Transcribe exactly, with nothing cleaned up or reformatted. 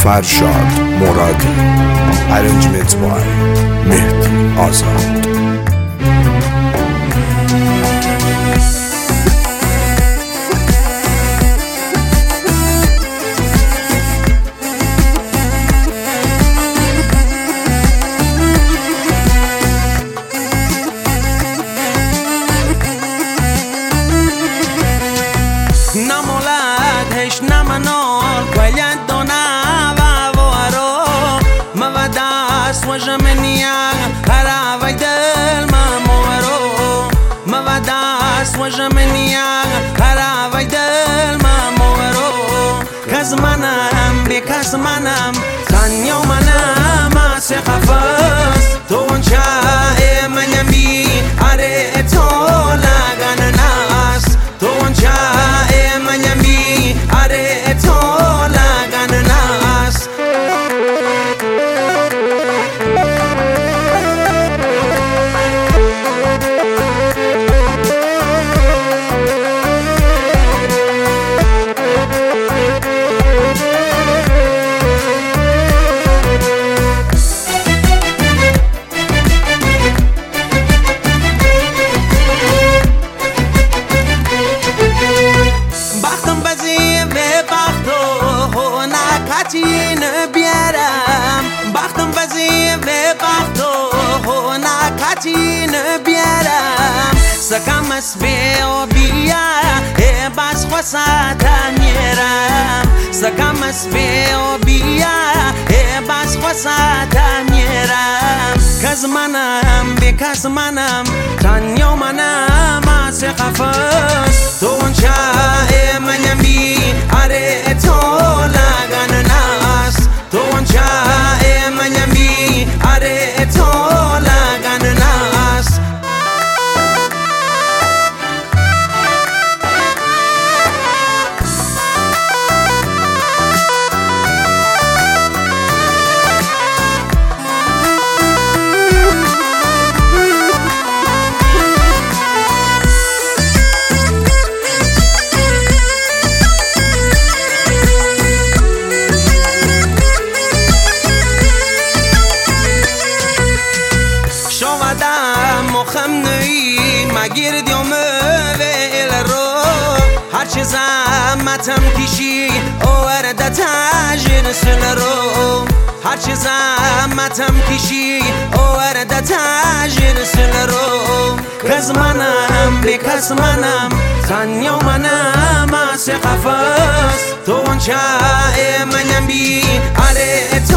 فرشاد مرادی. Arrangement by مهدی آزاد. نمولدش نمنال قویت دونا و وارو موداس و جمنیا هراوی دل مامورو موداس و جمنیا هراوی دل مامورو کز منم بی کز منم تنیا منم آسی خفاز تو اونجا منم بی اره تو لگن ناس تو اونجا بیارم بختم وظیفه بختو نکاتین بیارم سکم از بیو بیا باز خواستا میرم سکم از بیو بیا باز خواستا میرم کز منم بی کز منم تنیا منم از خفاز تو اونجا منم بی اره تو لگن ناس تو اونجا منم بی اره تو لگن ناس مخم نوی مگیر دیومه و ایل رو هرچی زحمتم کشی اوورده تاجر سل رو هرچی زحمتم کشی اوورده تاجر سل رو کز منم بی کز منم تنیا منم آسی خفاز تو اونجا منم بی آره